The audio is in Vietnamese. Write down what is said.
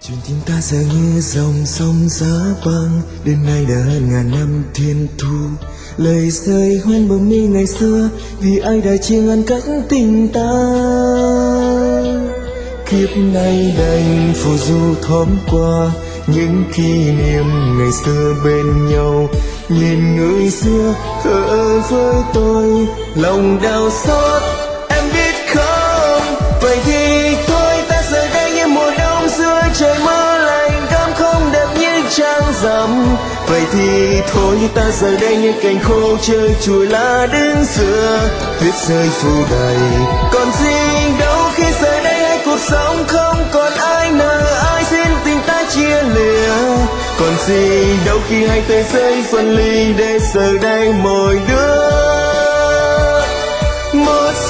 Chuyện tình ta giờ như dòng sông giá băng, đến nay đã hơn ngàn năm thiên thu. Lời rơi hoen bờ mi ngày xưa, vì ai đã chia ngăn cách tình ta. Kiếp nay đành phù du thoáng qua những kỷ niệm ngày xưa bên nhau. Nhìn người xưa thở với tôi, lòng đau xót em biết không. Vậy thì thôi ta giờ đây như mùa đông dưới trời mưa lạnh, cam không đẹp như trăng rằm. Vậy thì thôi ta giờ đây như cành khô chơi chùi lá đứng giữa tuyết rơi phủ đầy. Còn gì đâu khi giờ đây hai cuộc sống không còn ai nợ ai, xin tình ta chia lìa. Còn gì đâu khi hai tay rơi phân ly, để giờ đây mỗi đứa một